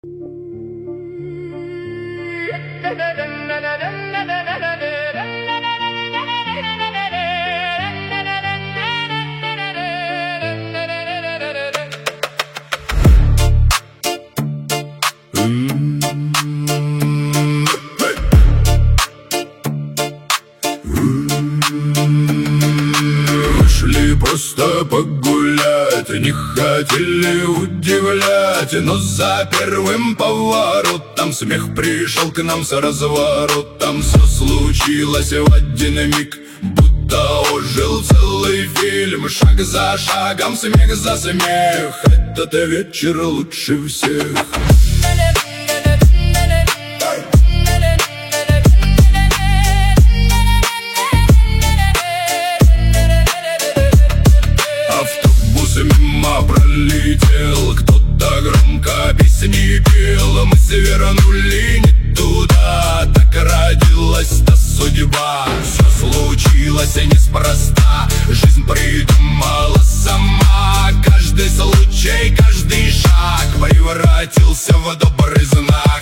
Вышли просто погулять, не хотели удивлять, но за первым поворотом смех пришел к нам с разворотом. Все случилось в один миг, будто ожил целый фильм. Шаг за шагом, смех за смех, этот вечер лучше всех. Автобус мимо пролетел, кто-то громко песни пел. Мы свернули не туда, так родилась-то судьба. Все случилось неспроста, жизнь придумала сама. Каждый случай, каждый шаг превратился в добрый знак.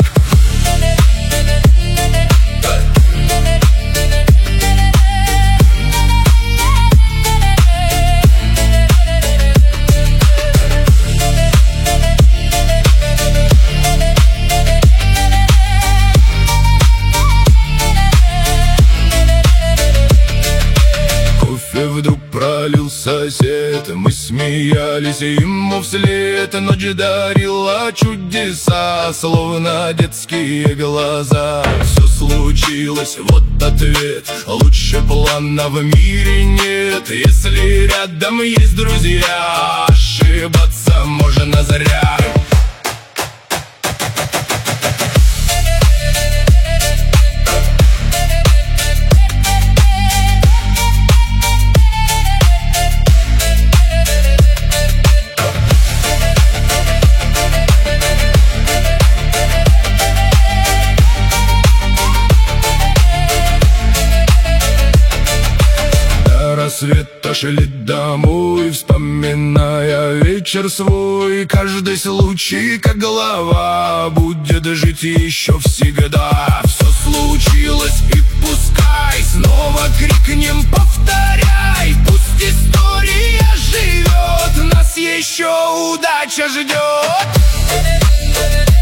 Вдруг пролил сосед, мы смеялись ему вслед. Ночь дарила чудеса, словно детские глаза. Все случилось, вот ответ, лучше плана в мире нет. Если рядом есть друзья, ошибаться можно зря. Рассвета шли домой, вспоминая вечер свой. Каждый случай, как голова, будет жить еще всегда. Все случилось, и пускай снова крикнем, повторяй. Пусть история живет, нас еще удача ждет.